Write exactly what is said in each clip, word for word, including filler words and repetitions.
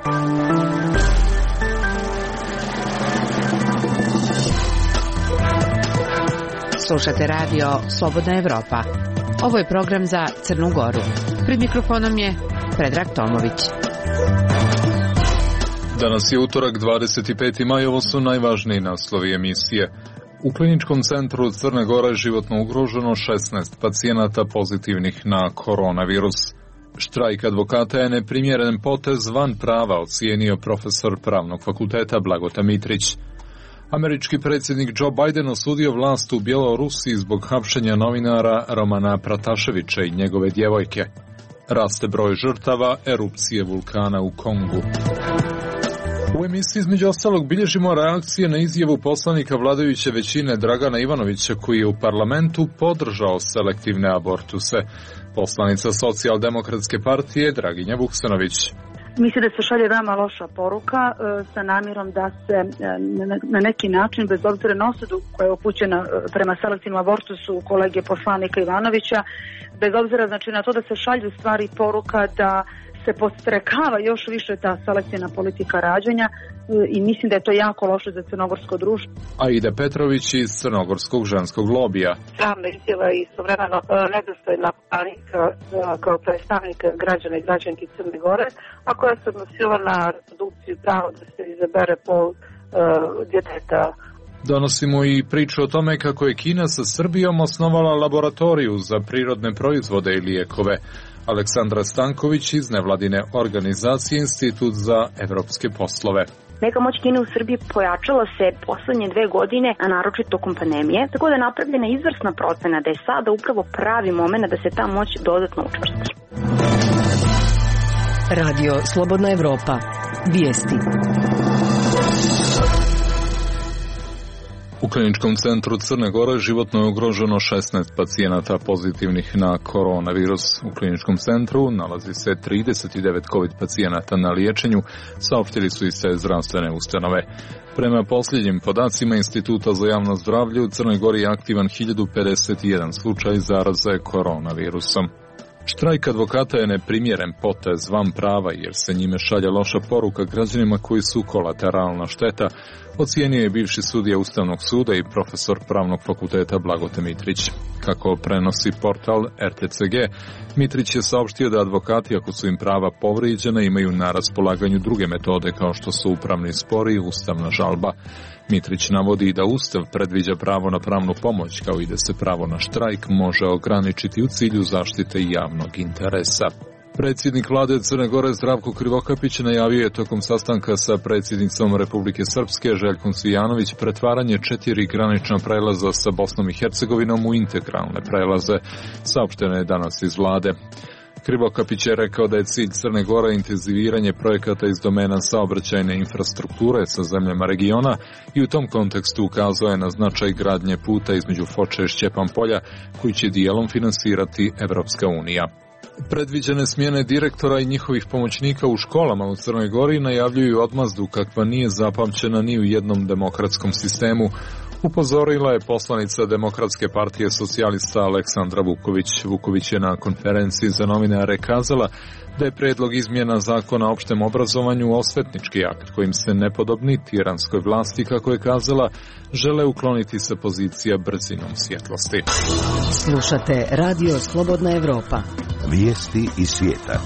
Slušate radio Slobodna Evropa. Ovo je program za Crnu Goru. Pred mikrofonom je Predrag Tomović. Danas je utorak, dvadeset peti maj, ovo su najvažniji naslovi emisije. U kliničkom centru Crne Gore životno ugroženo šesnaest pacijenata pozitivnih na koronavirus. Štrajk advokata je neprimjeren potez, van prava, ocijenio profesor Pravnog fakulteta Blagoje Mitrić. Američki predsjednik Joe Biden osudio vlast u Bjelorusiji zbog hapšenja novinara Romana Prataševića i njegove djevojke. Raste broj žrtava erupcije vulkana u Kongu. U emisiji između ostalog bilježimo reakcije na izjavu poslanika vladajuće većine Dragana Ivanovića, koji je u parlamentu podržao selektivne abortuse. Poslanica Socijaldemokratske partije Draginja Vuksanović. Mislim da se šalje veoma loša poruka e, sa namjerom da se e, na, na neki način, bez obzira na osudu koja je upućena prema selektivnom abortusu kolege poslanika Ivanovića, bez obzira znači na to da se šalju stvari poruka da se podstrekava još više ta selektivna politika rađanja e, i mislim da je to jako loše za crnogorsko društvo. Aida Petrović iz crnogorskog ženskog lobija. Sramna izjava i istovremeno nedostojna panika kao predstavnika građana i građanki Crne Gore, a koja se odnosila na reprodukciju prava da se izabere pol uh, djeteta. Donosimo i priču o tome kako je Kina sa Srbijom osnovala laboratoriju za prirodne proizvode i lijekove. Aleksandra Stanković iz nevladine organizacije Institut za evropske poslove. Neka moć Kine u Srbiji pojačala se poslednje dve godine, a naročito tokom pandemije, tako da je napravljena izvrsna procena da je sada upravo pravi moment da se ta moć dodatno učvrsti. Radio Slobodna Evropa. Vijesti. U kliničkom centru Crne Gore životno je ugroženo šesnaest pacijenata pozitivnih na koronavirus. U kliničkom centru nalazi se trideset devet covid pacijenata na liječenju, saopštili su i sve zdravstvene ustanove. Prema posljednjim podacima Instituta za javno zdravlje, u Crnoj Gori je aktivan hiljadu pedeset jedan slučaj zaraze koronavirusom. Štrajk advokata je neprimjeren potez, van prava, jer se njime šalje loša poruka građanima koji su kolateralna šteta, ocijenio je bivši sudija Ustavnog suda i profesor Pravnog fakulteta Blagoje Mitrić. Kako prenosi portal R T C G, Mitrić je saopštio da advokati, ako su im prava povrijeđena, imaju na raspolaganju druge metode kao što su upravni spor i ustavna žalba. Mitrić navodi da Ustav predviđa pravo na pravnu pomoć, kao i da se pravo na štrajk može ograničiti u cilju zaštite javnog interesa. Predsjednik vlade Crne Gore Zdravko Krivokapić najavio je tokom sastanka sa predsjednicom Republike Srpske Željkom Cvijanović pretvaranje četiri granična prelaza sa Bosnom i Hercegovinom u integralne prelaze, saopšteno je danas iz vlade. Krivokapić je rekao da je cilj Crne Gore intenziviranje projekata iz domena saobraćajne infrastrukture sa zemljama regiona i u tom kontekstu ukazao je na značaj gradnje puta između Foče i Šćepan polja, koji će dijelom finansirati Evropska unija. Predviđene smjene direktora i njihovih pomoćnika u školama u Crnoj Gori najavljuju odmazdu kakva nije zapamćena ni u jednom demokratskom sistemu, upozorila je poslanica Demokratske partije socijalista Aleksandra Vuković. Vuković je na konferenciji za novinare kazala da je predlog izmjena zakona o opštem obrazovanju osvetnički akt kojim se nepodobni tiranskoj vlasti, kako je kazala, žele ukloniti sa pozicija brzinom svjetlosti. Slušate Radio Slobodna Evropa. Vijesti iz svijeta.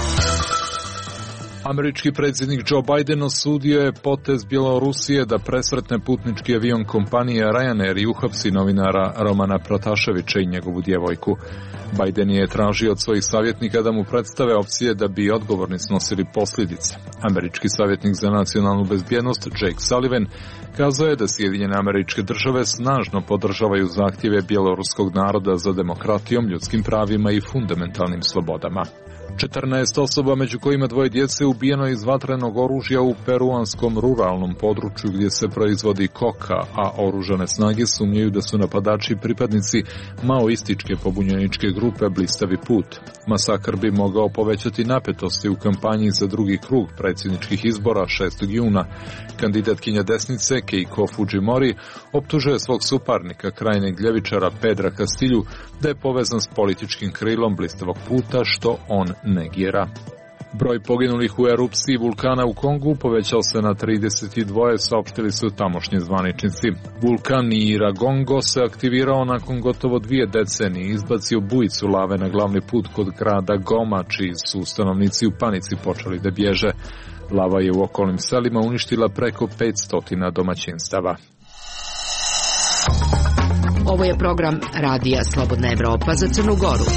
Američki predsjednik Joe Biden osudio je potez Bjelorusije da presretne putnički avion kompanije Ryanair i uhapsi novinara Romana Prataševića i njegovu djevojku. Biden je tražio od svojih savjetnika da mu predstave opcije da bi odgovorni snosili posljedice. Američki savjetnik za nacionalnu bezbjednost Jake Sullivan kazao je da Sjedinjene Američke Države snažno podržavaju zahtjeve bjeloruskog naroda za demokratijom, ljudskim pravima i fundamentalnim slobodama. četrnaest osoba, među kojima dvoje djece, ubijeno iz vatrenog oružja u peruanskom ruralnom području gdje se proizvodi koka, a oružane snage sumnjaju da su napadači pripadnici maoističke pobunjeničke grupe Blistavi put. Masakr bi mogao povećati napetosti u kampanji za drugi krug predsjedničkih izbora šestog juna. Kandidatkinja desnice Keiko Fujimori optužuje svog suparnika, krajnjeg ljevičara Pedra Castilju, da je povezan s političkim krilom Blistavog puta, što on negira. Broj poginulih u erupciji vulkana u Kongu povećao se na trideset dva, saopštili su tamošnji zvaničnici. Vulkan Iragongo se aktivirao nakon gotovo dvije decenije i izbacio bujicu lave na glavni put kod grada Goma, čiji su stanovnici u panici počeli da bježe. Lava je u okolnim selima uništila preko petsto domaćinstava. Ovo je program Radija Slobodna Evropa za Crnu Goru.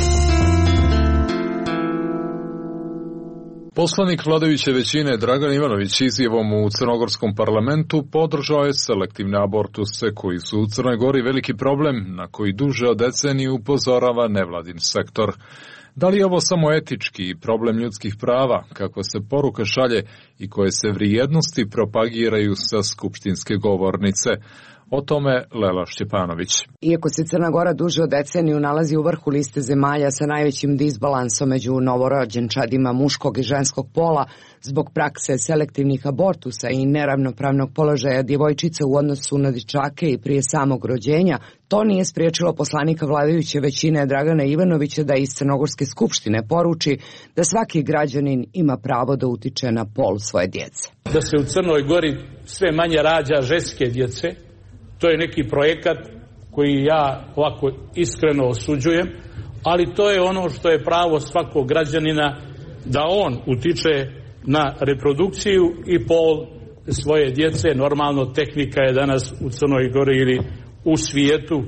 Poslanik vladajuće većine Dragan Ivanović izjavom u crnogorskom parlamentu podržao je selektivne abortuse koji su u Crnoj Gori veliki problem na koji duže od decenije upozorava nevladin sektor. Da li je ovo samo etički problem ljudskih prava, kakva se poruka šalje i koje se vrijednosti propagiraju sa skupštinske govornice? O tome Lela Šćepanović. Iako se Crna Gora duže od deceniju nalazi u vrhu liste zemalja sa najvećim disbalansom među novorođenčadima muškog i ženskog pola zbog prakse selektivnih abortusa i neravnopravnog položaja djevojčica u odnosu na dječake i prije samog rođenja, to nije spriječilo poslanika vladajuće većine Dragana Ivanovića da iz Crnogorske skupštine poruči da svaki građanin ima pravo da utiče na pol svoje djece. Da se u Crnoj Gori sve manje rađa ženske djece, to je neki projekat koji ja ovako iskreno osuđujem, ali to je ono što je pravo svakog građanina da on utiče na reprodukciju i pol svoje djece. Normalno, tehnika je danas u Crnoj Gori ili u svijetu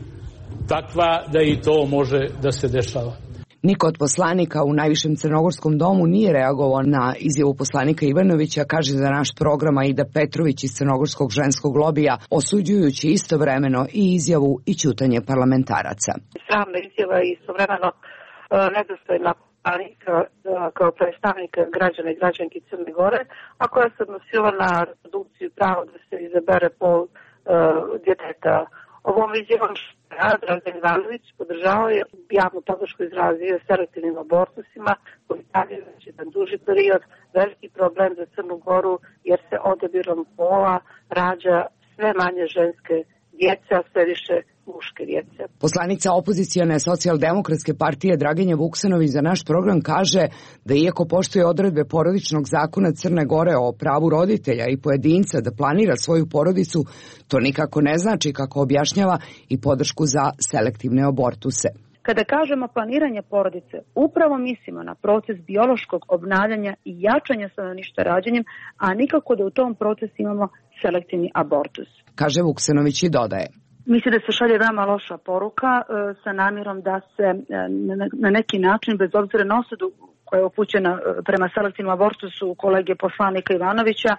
takva da i to može da se dešava. Niko od poslanika u najvišem crnogorskom domu nije reagovao na izjavu poslanika Ivanovića, kaže za naš program Aida Petrović iz crnogorskog ženskog lobija, osuđujući istovremeno i izjavu i ćutanje parlamentaraca. Sramna izjava i istovremeno nedostojna poslanika kao predstavnik građana i građanki Crne Gore, a koja se odnosila na reprodukciju pravo da se izabere pol uh, djeteta. Ovom izjavom Dragan Ivanović podržavao je javnu podršku izrazio selektivnim abortusima koji stavljaju već jedan duži period veliki problem za Crnu Goru jer se odabirom pola rađa sve manje ženske djece, a sve više muške djece. Poslanica opozicione socijaldemokratske partije Draginja Vuksanović za naš program kaže da iako poštuje odredbe porodičnog zakona Crne Gore o pravu roditelja i pojedinca da planira svoju porodicu, to nikako ne znači, kako objašnjava, i podršku za selektivne abortuse. Kada kažemo planiranje porodice, upravo mislimo na proces biološkog obnavljanja i jačanja stanovništva rađanjem, a nikako da u tom procesu imamo selektivni abortus. Kaže Vuksanović i dodaje. Mislim da se šalje veoma loša poruka e, sa namjerom da se e, na, na neki način, bez obzira na osudu koja je upućena e, prema selektivnom abortusu kolege poslanika Ivanovića, e,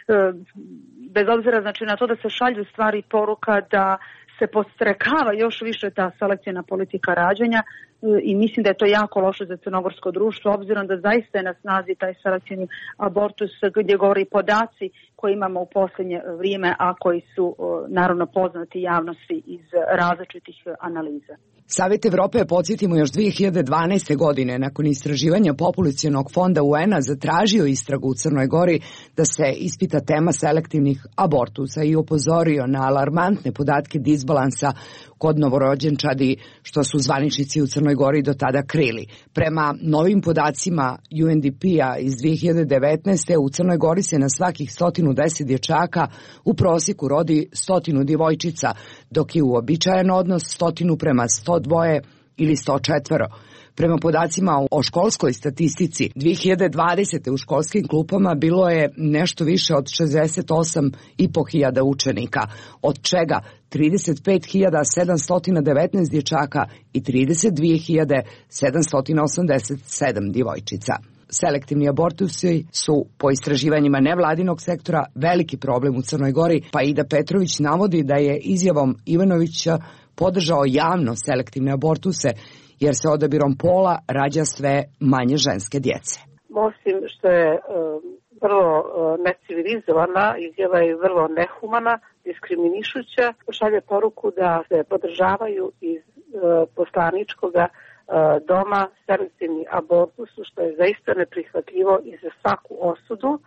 bez obzira znači na to da se šalju stvari poruka da se podstrekava još više ta selektivna politika rađanja e, i mislim da je to jako loše za crnogorsko društvo, obzirom da zaista je na snazi taj selektivni abortus gdje govori podaci koje imamo u posljednje vrijeme, a koji su naravno poznati javnosti iz različitih analiza. Savjet Evrope je, podsjetimo, još dvije hiljade dvanaeste. godine nakon istraživanja populacionog fonda U N-a zatražio istragu u Crnoj Gori da se ispita tema selektivnih abortusa i upozorio na alarmantne podatke disbalansa kod novorođenčadi, što su zvaničnici u Crnoj Gori do tada krili. Prema novim podacima U N D P-a iz dvije hiljade devetnaeste. u Crnoj Gori se na svakih sto deset dječaka u prosjeku rodi stotinu djevojčica, dok je uobičajen odnos stotinu prema sto dva ili sto četiri. Prema podacima o školskoj statistici, dvije hiljade dvadesete. u školskim klupama bilo je nešto više od šezdeset osam i po hiljada učenika, od čega trideset pet hiljada sedamsto devetnaest dječaka i trideset dvije hiljade sedamsto osamdeset sedam djevojčica. Selektivni abortusi su, po istraživanjima nevladinog sektora, veliki problem u Crnoj Gori, pa Aida Petrović navodi da je izjavom Ivanovića podržao javno selektivne abortuse, jer se odabirom pola rađa sve manje ženske djece. Osim što je uh, vrlo uh, necivilizovana, izjava je vrlo nehumana, diskriminišuća, šalje poruku da se podržavaju iz uh, poslaničkoga uh, doma selektivni abortusu, što je zaista neprihvatljivo i za svaku osudu,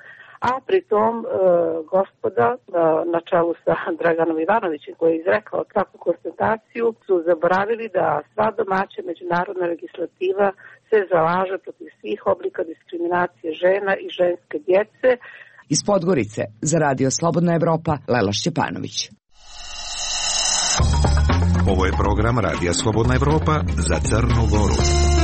a pritom e, gospoda e, na čelu sa Draganom Ivanovićem koji je izrekao takvu konstataciju su zaboravili da sva domaća međunarodna legislativa se zalaže protiv svih oblika diskriminacije žena i ženske djece. Iz Podgorice za Radio Slobodna Evropa, Lela Šćepanović. Ovo je program Radija Slobodna Evropa za Crnu Goru.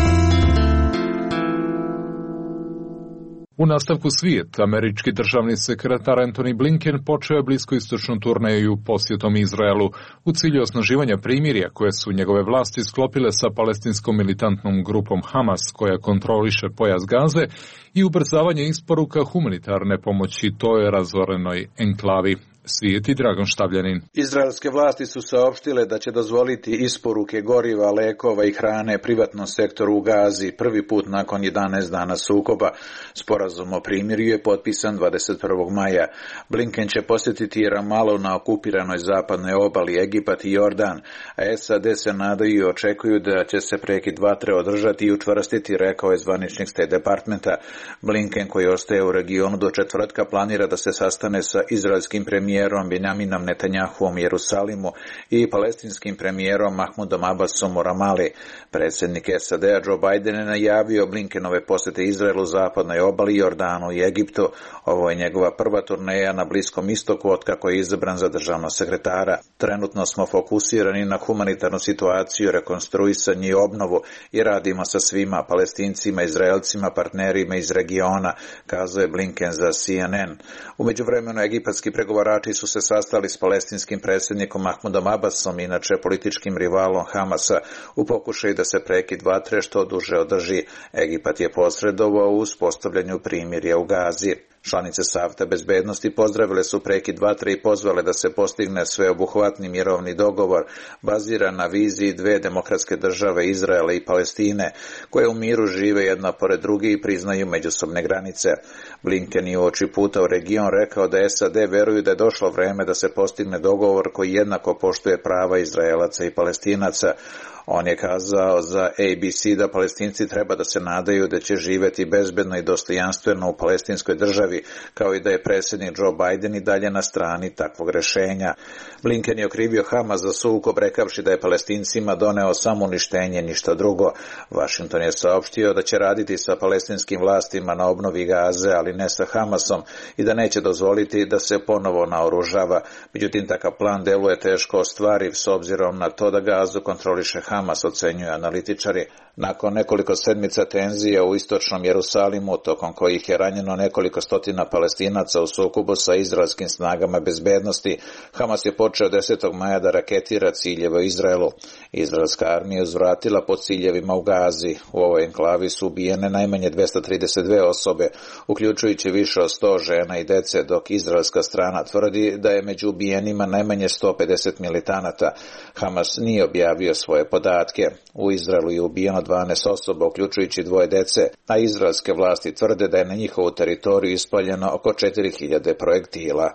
U nastavku svijet, američki državni sekretar Antony Blinken počeo je bliskoistočnu turneju posjetom Izraelu u cilju osnaživanja primirja koje su njegove vlasti sklopile sa palestinskom militantnom grupom Hamas koja kontroliše pojas Gaze i ubrzavanje isporuka humanitarne pomoći toj razorenoj enklavi. Svijeti Dragan Štavljanin. Izraelske vlasti su saopštile da će dozvoliti isporuke goriva, lekova i hrane privatnom sektoru u Gazi prvi put nakon jedanaest dana sukoba. Sporazum o primirju je potpisan dvadeset prvog maja. Blinken će posjetiti Ramalu na okupiranoj zapadnoj obali, Egipat i Jordan, a S A D se nadaju i očekuju da će se prekid vatre održati i učvrstiti, rekao je zvaničnik State Departmenta. Blinken, koji ostaje u regionu do četvrtka, planira da se sastane sa izraelskim premijerom Benjaminom Netanjahuom u Jerusalimu i palestinskim premijerom Mahmudom Abbasom u Ramali. Predsjednik S A D-a Joe Biden je najavio Blinkenove posjete Izraelu, zapadnoj obali, Jordanu i Egiptu. Ovo je njegova prva turneja na Bliskom istoku otkako je izabran za državnog sekretara. Trenutno smo fokusirani na humanitarnu situaciju, rekonstruisanje i obnovu i radimo sa svima, Palestincima, Izraelcima, partnerima iz regiona, kazao je Blinken za C N N. U međuvremenu egipatski pregovarači su se sastali s palestinskim predsjednikom Mahmudom Abbasom, inače političkim rivalom Hamasa, u pokušaju da se prekid vatre što duže održi. Egipat je posredovao u uspostavljanju primirja u Gazi. Članice Saveta bezbednosti pozdravile su prekid vatre i pozvale da se postigne sveobuhvatni mirovni dogovor baziran na viziji dve demokratske države, Izraela i Palestine, koje u miru žive jedna pored druge i priznaju međusobne granice. Blinken je uoči puta u region rekao da S A D veruju da je došlo vreme da se postigne dogovor koji jednako poštuje prava Izraelaca i Palestinaca. On je kazao za A B C da Palestinci treba da se nadaju da će živjeti bezbedno i dostojanstveno u palestinskoj državi, kao i da je predsjednik Joe Biden i dalje na strani takvog rješenja. Blinken je okrivio Hamas za sukob, rekavši da je Palestincima doneo samo uništenje, ništa drugo. Washington je saopštio da će raditi sa palestinskim vlastima na obnovi Gaze, ali ne sa Hamasom, i da neće dozvoliti da se ponovo naoružava. Međutim, takav plan deluje teško ostvariv s obzirom na to da Gazu kontroliše Hamas, ocenjuju analitičari. Nakon nekoliko sedmica tenzija u istočnom Jerusalimu, tokom kojih je ranjeno nekoliko stotina Palestinaca u sukobu sa izraelskim snagama bezbednosti, Hamas je počeo desetog maja da raketira ciljeve u Izraelu. Izraelska armija je uzvratila po ciljevima u Gazi. U ovoj enklavi su ubijene najmanje dvesta trideset dve osobe, uključujući više od sto žena i dece, dok izraelska strana tvrdi da je među ubijenima najmanje sto pedeset militanata. Hamas nije objavio svoje podatke. U Izraelu je ubijeno dvanaest osoba, uključujući dvoje dece, a izraelske vlasti tvrde da je na njihovu teritoriju ispaljeno oko četiri hiljade projektila.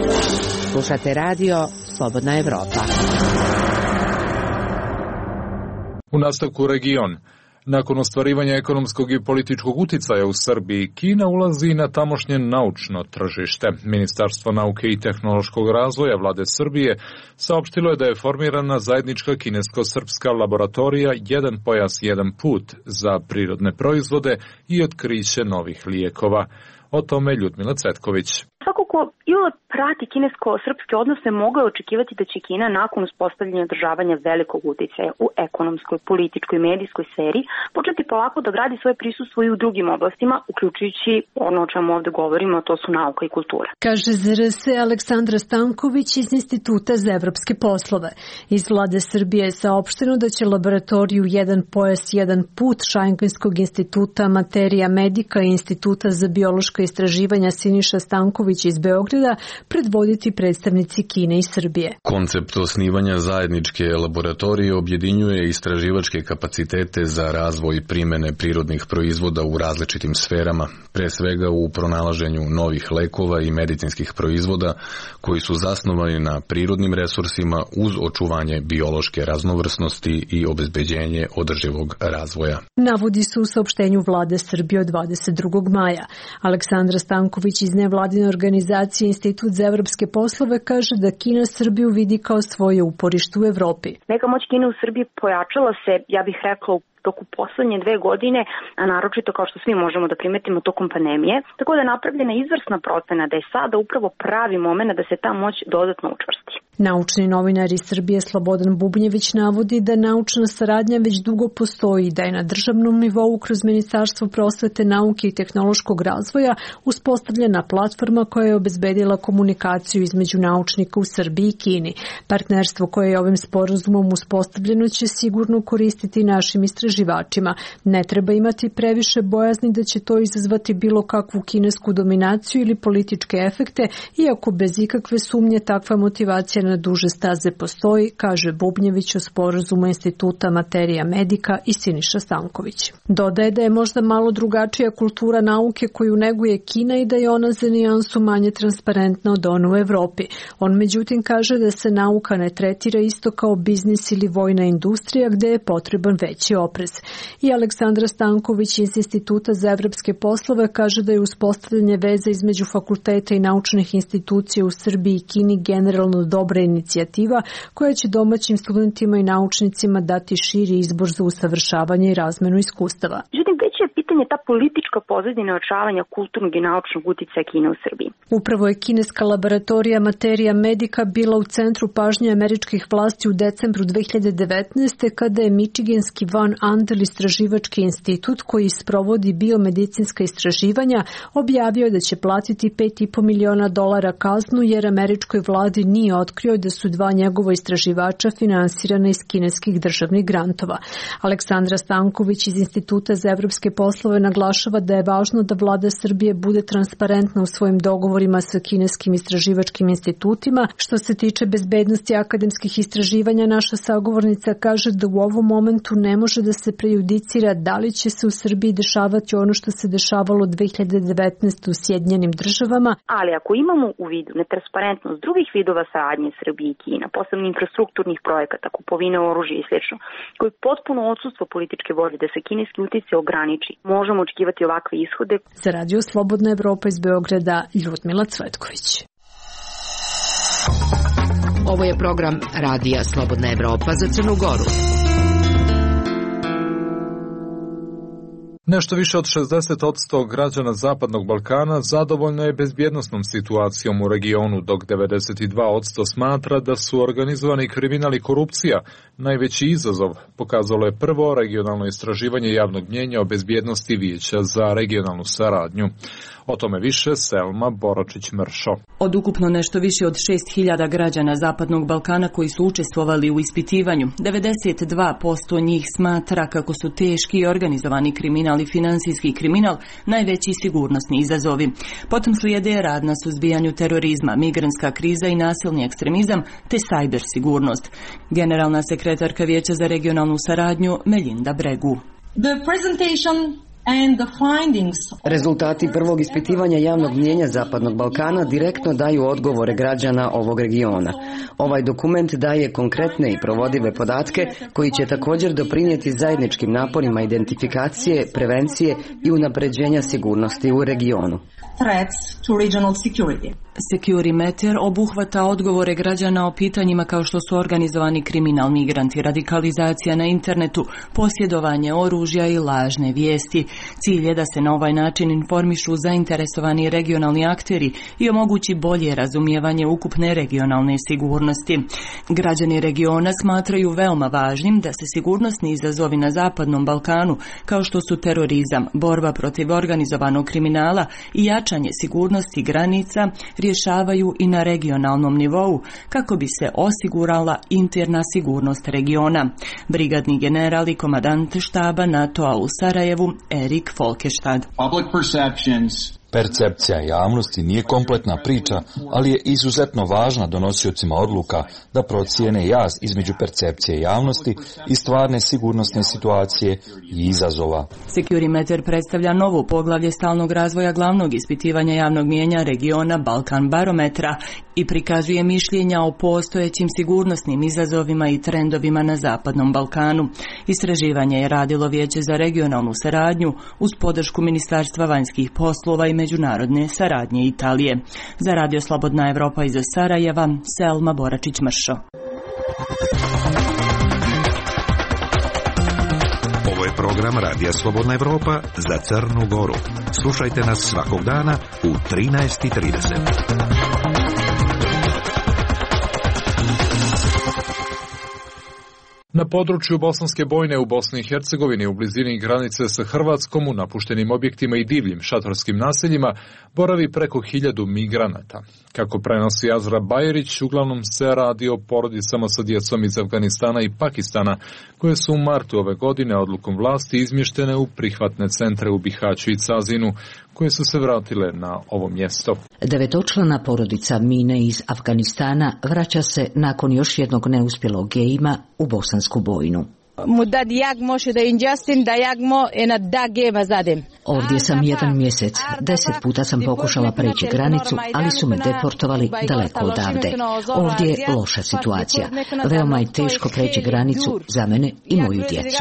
Slušate radio Slobodna Evropa. U nastavku region. Nakon ostvarivanja ekonomskog i političkog uticaja u Srbiji, Kina ulazi na tamošnje naučno tržište. Ministarstvo nauke i tehnološkog razvoja vlade Srbije saopštilo je da je formirana zajednička kinesko-srpska laboratorija Jedan pojas, jedan put za prirodne proizvode i otkriće novih lijekova. O tome Ljudmila Cvetković. Svako ko iole prati kinesko-srpske odnose mogao je očekivati da će Kina nakon uspostavljanja i održavanja velikog uticaja u ekonomskoj, političkoj i medijskoj sferi početi polako da gradi svoje prisustvo i u drugim oblastima, uključujući ono o čemu ovde govorimo, to su nauka i kultura. Kaže Z R S Aleksandra Stanković iz Instituta za evropske poslove. Iz vlade Srbije je saopšteno da će laboratoriju Jedan pojas, jedan put Šajnkinskog instituta Materija Medika i Instituta za biološka istraživanja Siniša Stanković iz Beograda predvoditi predstavnici Kine i Srbije. Koncept osnivanja zajedničke laboratorije objedinjuje istraživačke kapacitete za razvoj primene prirodnih proizvoda u različitim sferama, pre svega u pronalaženju novih lekova i medicinskih proizvoda koji su zasnovani na prirodnim resursima uz očuvanje biološke raznovrsnosti i obezbeđenje održivog razvoja. Navodi se u saopštenju vlade Srbije od dvadeset drugog maja. Aleksandra Stanković iz nevladine organizacije Institut za evropske poslove kaže da Kina Srbiju vidi kao svoje uporište u Evropi. Neka moć Kine u Srbiji pojačala se, ja bih rekla, u toku poslednje dve godine, a naročito kao što svi možemo da primetimo tokom pandemije, tako da je napravljena izvrsna procena da je sada upravo pravi moment da se ta moć dodatno učvrsti. Naučni novinar iz Srbije Slobodan Bubnjević navodi da naučna saradnja već dugo postoji i da je na državnom nivou kroz Ministarstvo prosvete, nauke i tehnološkog razvoja uspostavljena platforma koja je obezbedila komunikaciju između naučnika u Srbiji i Kini. Partnerstvo koje je ovim sporazumom uspostavljeno će sigurno koristiti našim istraživačima. Ne treba imati previše bojazni da će to izazvati bilo kakvu kinesku dominaciju ili političke efekte, iako bez ikakve sumnje takva motivacija na duže staze postoji, kaže Bubnjević o sporazumu Instituta Materija Medika i Siniša Stanković. Dodaje da je možda malo drugačija kultura nauke koju neguje Kina i da je ona za nijansu manje transparentna od one u Evropi. On međutim kaže da se nauka ne tretira isto kao biznis ili vojna industrija gde je potreban veći oprez. I Aleksandra Stanković iz Instituta za evropske poslove kaže da je uspostavljanje veze između fakulteta i naučnih institucija u Srbiji i Kini generalno dobra inicijativa koja će domaćim studentima i naučnicima dati širi izbor za usavršavanje i razmenu iskustava. Međutim, već je pitanje ta politička pozadina očavanja kulturnog i naučnog uticaja Kine u Srbiji. Upravo je kineska laboratorija Materija Medika bila u centru pažnje američkih vlasti u decembru dve hiljade devetnaeste. kada je Michiganski Van Andel istraživački institut koji sprovodi biomedicinska istraživanja objavio da će platiti pet i po miliona dolara kaznu jer američkoj vladi nije otkrio da su dva njegova istraživača finansirana iz kineskih državnih grantova. Aleksandra Stanković iz Instituta za evropske poslove naglašava da je važno da vlada Srbije bude transparentna u svojim dogovorima sa kineskim istraživačkim institutima. Što se tiče bezbednosti akademskih istraživanja, naša sagovornica kaže da u ovom momentu ne može da se prejudicira da li će se u Srbiji dešavati ono što se dešavalo dve hiljade devetnaeste. u Sjedinjenim državama. Ali ako imamo u vidu netransparentnost drugih vidova saradnje Srbije i Kina, posebno infrastrukturnih projekata, kupovine oružja i sl., koji potpuno odsustvo političke volje da se kineski uticaj ograniči, možemo očekivati ovakve ishode. Za Radio Slobodna Evropa iz Beograda, Ljudmila Cvetković. Ovo je program Radija Slobodna Evropa za Crnu Goru. Nešto više od šezdeset posto građana Zapadnog Balkana zadovoljno je bezbjednosnom situacijom u regionu, dok devedeset dva posto smatra da su organizovani kriminal i korupcija najveći izazov, pokazalo je prvo regionalno istraživanje javnog mnjenja o bezbjednosti Vijeća za regionalnu saradnju. O tome više Selma Boračić-Mršo. Od ukupno nešto više od šest hiljada građana Zapadnog Balkana koji su učestvovali u ispitivanju, devedeset dva posto njih smatra kako su teški i organizovani kriminal i finansijski kriminal najveći sigurnosni izazovi. Potom slijede rad na suzbijanju terorizma, migrantska kriza i nasilni ekstremizam te sajber sigurnost. Generalna sekretarka Vijeća za regionalnu saradnju Melinda Bregu. The presentation and the findings... Rezultati prvog ispitivanja javnog mnjenja Zapadnog Balkana direktno daju odgovore građana ovog regiona. Ovaj dokument daje konkretne i provodive podatke koji će također doprinijeti zajedničkim naporima identifikacije, prevencije i unapređenja sigurnosti u regionu. Threats to regional security. Securimeter obuhvata odgovore građana o pitanjima kao što su organizovani kriminal, migranti, radikalizacija na internetu, posjedovanje oružja i lažne vijesti. Cilj je da se na ovaj način informišu zainteresovani regionalni akteri i omogući bolje razumijevanje ukupne regionalne sigurnosti. Građani regiona smatraju veoma važnim da se sigurnosni izazovi na Zapadnom Balkanu, kao što su terorizam, borba protiv organizovanog kriminala i jačanje sigurnosti granica, rješavaju i na regionalnom nivou kako bi se osigurala interna sigurnost regiona. Brigadni general i komandant štaba NATO-a u Sarajevu Erik Folkestad. Percepcija javnosti nije kompletna priča, ali je izuzetno važna donosiocima odluka da procijene jaz između percepcije javnosti i stvarne sigurnosne situacije i izazova. Securimeter predstavlja novo poglavlje stalnog razvoja glavnog ispitivanja javnog mijenja regiona Balkan barometra i prikazuje mišljenja o postojećim sigurnosnim izazovima i trendovima na Zapadnom Balkanu. Istraživanje je radilo Vijeće za regionalnu saradnju uz podršku Ministarstva vanjskih poslova i međunarodne saradnje Italije. Za Radio Slobodna Evropa iz Sarajeva, Selma Boračić-Mršo. Ovo je program Radija Slobodna Evropa za Crnu Goru. Slušajte nas svakog dana u trinaest i trideset. Na području Bosanske Bojne u Bosni i Hercegovini u blizini granice sa Hrvatskom u napuštenim objektima i divljim šatorskim naseljima boravi preko hiljadu migranata. Kako prenosi Azra Bajerić, uglavnom se radi o porodicama sa djecom iz Afganistana i Pakistana, koje su u martu ove godine odlukom vlasti izmještene u prihvatne centre u Bihaću i Cazinu, koje su se vratile na ovo mjesto. Devetočlana porodica Mine iz Afganistana vraća se nakon još jednog neuspjelog gejma u Bosansku Bojnu. Ovdje sam jedan mjesec. Deset puta sam pokušala preći granicu, ali su me deportovali daleko odavde. Ovdje je loša situacija. Veoma je teško preći granicu za mene i moju djecu.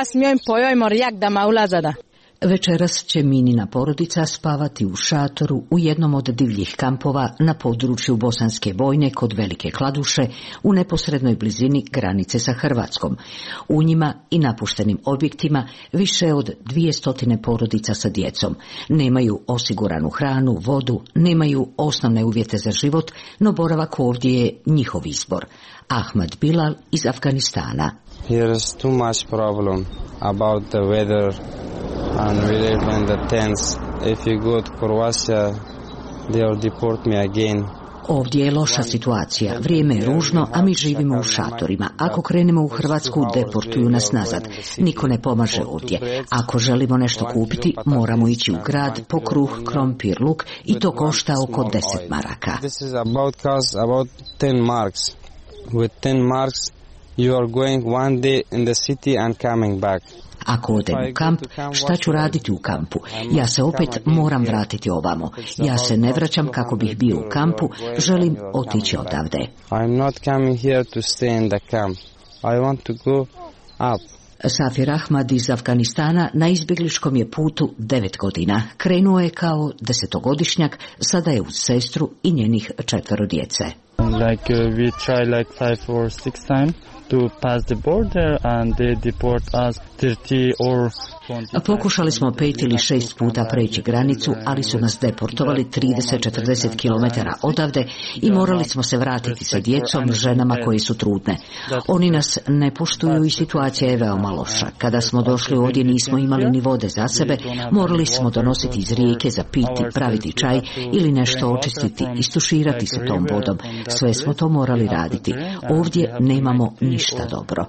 Večeras će Minina porodica spavati u šatoru u jednom od divljih kampova na području Bosanske Bojne kod Velike Kladuše u neposrednoj blizini granice sa Hrvatskom. U njima i napuštenim objektima više od dvije porodica sa djecom. Nemaju osiguranu hranu, vodu, nemaju osnovne uvjete za život, no boravak ovdje je njihov izbor. Ahmad Bilal iz Afganistana. Here is too much problem about the weather. And we live in the tents. If you go to Croatia, they will deport me again. Ovdje je loša situacija, vrijeme je ružno, a mi živimo u šatorima. Ako krenemo u Hrvatsku, deportuju nas nazad. Niko ne pomaže ovdje. Ako želimo nešto kupiti, moramo ići u grad po kruh, krompir, luk i to košta oko deset maraka. This is about cost about ten marks. With ten marks, you are going one day in the city and coming back. Ako odem u kamp, šta ću raditi u kampu? Ja se opet moram vratiti ovamo. Ja se ne vraćam kako bih bio u kampu, želim otići odavde. I'm not coming here to stay in the camp. I want to go up. Safir Ahmad iz Afganistana na izbjegličkom je putu devet godina. Krenuo je kao desetogodišnjak, sada je uz sestru i njenih četvero djece. Like uh, we try like five or six times to pass the border and they deport us thirty or Pokušali smo pet ili šest puta preći granicu, ali su nas deportovali trideset do četrdeset kilometara odavde i morali smo se vratiti sa djecom, ženama koje su trudne. Oni nas ne poštuju i situacija je veoma loša. Kada smo došli ovdje nismo imali ni vode za sebe, morali smo donositi iz rijeke za piti, praviti čaj ili nešto očistiti, istuširati se tom vodom. Sve smo to morali raditi. Ovdje nemamo ništa dobro.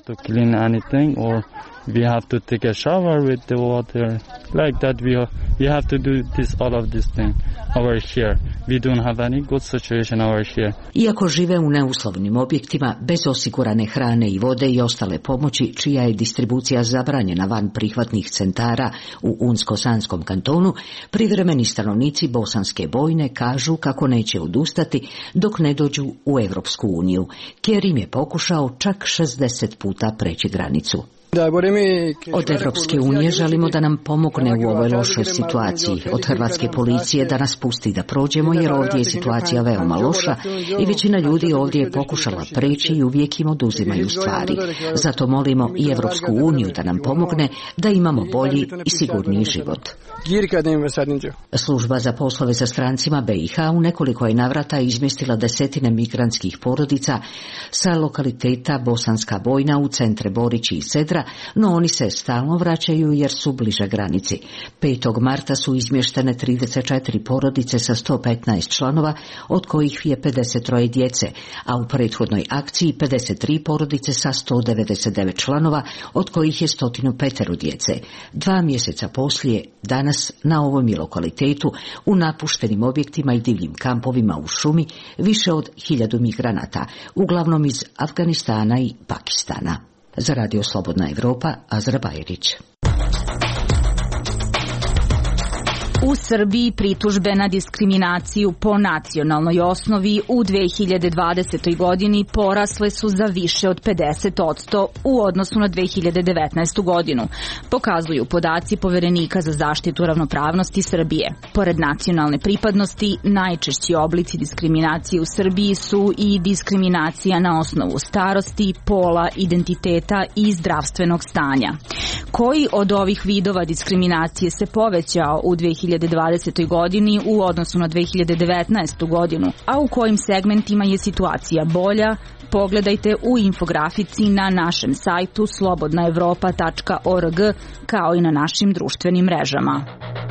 We have to take a shower with the water like that. We have, we have to do this all of this thing over here. We don't have any good situation over here. Iako žive u neuslovnim objektima bez osigurane hrane i vode i ostale pomoći, čija je distribucija zabranjena van prihvatnih centara u Unsko-Sanskom kantonu, privremeni stanovnici Bosanske Bojne kažu kako neće odustati dok ne dođu u Evropsku uniju. Kerim je pokušao čak šezdeset puta preći granicu. Od Evropske unije želimo da nam pomogne u ovoj lošoj situaciji. Od hrvatske policije da nas pusti da prođemo, jer ovdje je situacija veoma loša i većina ljudi ovdje je pokušala preći i uvijek im oduzimaju stvari. Zato molimo i Evropsku uniju da nam pomogne da imamo bolji i sigurniji život. Služba za poslove sa strancima B i H u nekoliko je navrata izmjestila desetine migrantskih porodica sa lokaliteta Bosanska Bojna u centre Borići i Sedra, centara, no oni se stalno vraćaju jer su bliže granici. petog marta su izmještene trideset četiri porodice sa sto petnaest članova, od kojih je pedeset troje djece, a u prethodnoj akciji pedeset tri porodice sa sto devedeset devet članova, od kojih je sto pet djece. Dva mjeseca poslije, danas na ovom je lokalitetu, u napuštenim objektima i divljim kampovima u šumi, više od hiljadu migranata, uglavnom iz Afganistana i Pakistana. Za Radio Slobodna Evropa, Azra Bajrić. U Srbiji pritužbe na diskriminaciju po nacionalnoj osnovi u dve hiljade dvadesetoj godini porasle su za više od pedeset odsto u odnosu na dve hiljade devetnaestu godinu, pokazuju podaci Poverenika za zaštitu ravnopravnosti Srbije. Pored nacionalne pripadnosti, najčešći oblici diskriminacije u Srbiji su i diskriminacija na osnovu starosti, pola, identiteta i zdravstvenog stanja. Koji od ovih vidova diskriminacije se povećao u dve hiljade dvadesetoj godini u odnosu na dve hiljade devetnaestu godinu, a u kojim segmentima je situacija bolja, pogledajte u infografici na našem sajtu slobodna evropa tačka org kao i na našim društvenim mrežama.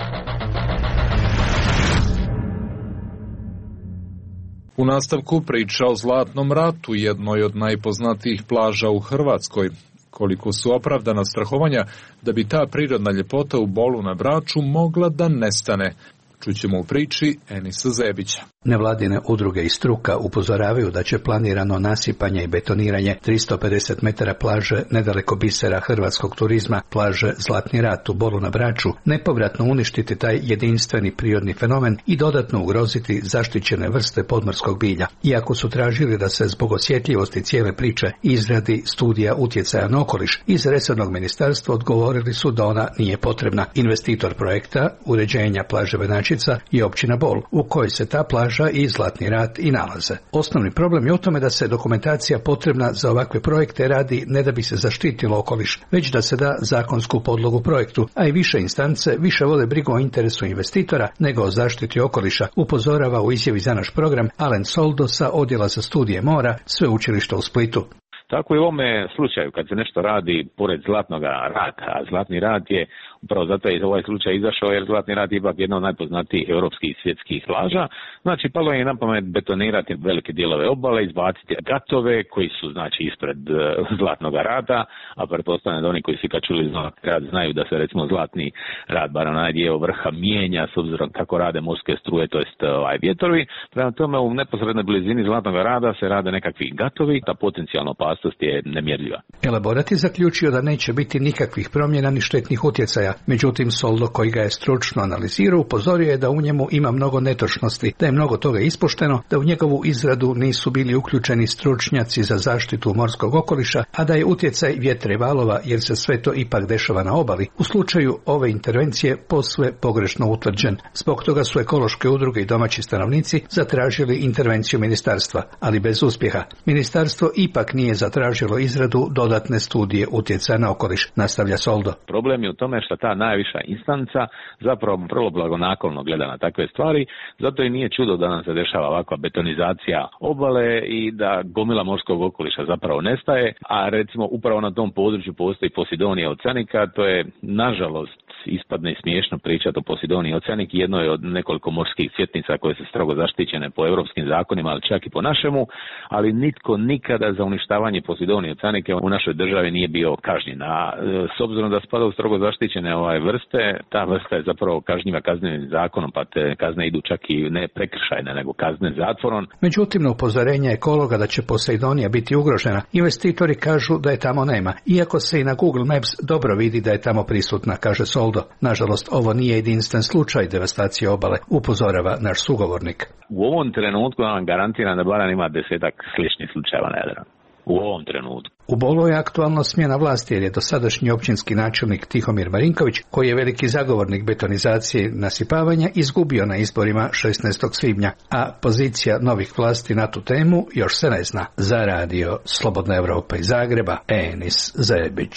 U nastavku priča o Zlatnom ratu, jednoj od najpoznatijih plaža u Hrvatskoj. Koliko su opravdana strahovanja da bi ta prirodna ljepota u Bolu na Braču mogla da nestane. Čućemo u priči Enisa Zebića. Nevladine udruge i struka upozoravaju da će planirano nasipanje i betoniranje tristo pedeset metara plaže nedaleko bisera hrvatskog turizma, plaže Zlatni rat u Bolu na Braču, nepovratno uništiti taj jedinstveni prirodni fenomen i dodatno ugroziti zaštićene vrste podmorskog bilja. Iako su tražili da se zbog osjetljivosti cijele priče izradi studija utjecaja na okoliš, iz resornog ministarstva odgovorili su da ona nije potrebna. Investitor projekta uređenja plaže Venačica je općina Bol, u kojoj se ta plaža i Zlatni rat i nalaze. Osnovni problem je u tome da se dokumentacija potrebna za ovakve projekte radi ne da bi se zaštitilo okoliš, već da se da zakonsku podlogu projektu, a i više instance više vode brigu o interesu investitora nego o zaštiti okoliša, upozorava u izjavi za naš program Alen Soldo sa Odjela za studije mora Sveučilišta u Splitu. Tako i u ovome slučaju kad se nešto radi pored Zlatnog rata, a Zlatni rat je upravo zato je ovaj slučaj izašao jer Zlatni rat je ipak jedna od najpoznatijih europskih i svjetskih plaža. Znači palo je na pamet betonirati velike dijelove obale, izbaciti gatove koji su znači ispred uh, Zlatnog rata, a pretpostavljam da oni koji su kad čuli Zlatni rat znaju da se recimo Zlatni rat, bar onaj dio vrha, mijenja s obzirom kako rade morske struje, to jest ovaj, vjetrovi. Prema tome u neposrednoj blizini Zlatnog rada se rade nekakvi gatovi, ta potencijalna opasnost je nemjerljiva. Elaborat je zaključio da neće biti nikakvih promjena ni štetnih utjecaja. Međutim, Soldo, koji ga je stručno analizirao, upozorio je da u njemu ima mnogo netočnosti, da je mnogo toga ispošteno, da u njegovu izradu nisu bili uključeni stručnjaci za zaštitu morskog okoliša, a da je utjecaj vjetra i valova, jer se sve to ipak dešava na obali, u slučaju ove intervencije posve pogrešno utvrđen. Zbog toga su ekološke udruge i domaći stanovnici zatražili intervenciju ministarstva, ali bez uspjeha. Ministarstvo ipak nije zatražilo izradu dodatne studije utjecaja na okoliš, nastavlja Soldo. Problem je u tome što ta najviša instanca zapravo vrlo blagonaklono gleda na takve stvari, zato i nije čudo da nam se dešava ovakva betonizacija obale i da gomila morskog okoliša zapravo nestaje, a recimo upravo na tom području postoji Posidonija oceanica, to je nažalost ispadne smiješno pričati o Posidoniji oceanik, jedno je od nekoliko morskih cvjetnica koje su strogo zaštićene po europskim zakonima, ali čak i po našemu, ali nitko nikada za uništavanje Posidonije oceanike u našoj državi nije bio kažnjen. A s obzirom da spada u strogo zaštićene ovaj vrste, ta vrsta je zapravo kažnjiva kaznenim zakonom, pa te kazne idu čak i ne prekršajne, nego kazne zatvorom. Međutim, na upozorenje ekologa da će Poseidonija biti ugrožena, investitori kažu da je tamo nema, iako se i na Google Maps dobro vidi da je tamo prisutna, kaže Soldo. Nažalost, ovo nije jedinstven slučaj devastacije obale, upozorava naš sugovornik. U ovom trenutku vam garantiram da barem ima desetak sličnih slučajeva na Jadranu. U ovom trenutku. U Bolu je aktualno smjena vlasti jer je dosadašnji općinski načelnik Tihomir Marinković, koji je veliki zagovornik betonizacije nasipavanja, izgubio na izborima šesnaestog svibnja, a pozicija novih vlasti na tu temu još se ne zna. Za radio Slobodna Evropa iz Zagreba, Enis Zebić.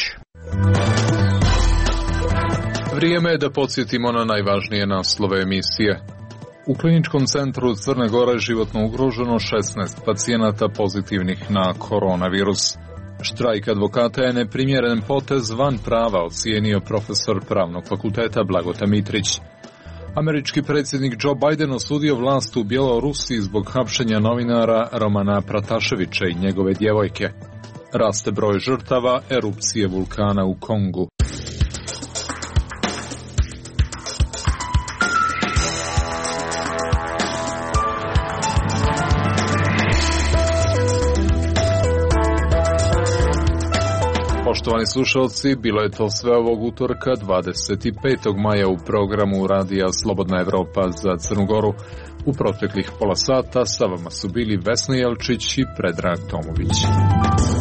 Vrijeme je da podsjetimo na najvažnije naslove emisije. U kliničkom centru Crne Gore životno ugroženo šesnaest pacijenata pozitivnih na koronavirus. Štrajk advokata je neprimjeren potez van prava, ocijenio profesor Pravnog fakulteta Blagote Mitrić. Američki predsjednik Joe Biden osudio vlast u Bjelorusiji zbog hapšenja novinara Romana Prataševića i njegove djevojke. Raste broj žrtava erupcije vulkana u Kongu. Poštovani slušalci, bilo je to sve ovog utorka dvadeset petog maja u programu Radija Slobodna Evropa za Crnu Goru. U proteklih pola sata sa vama su bili Vesna Jelčić i Predrag Tomović.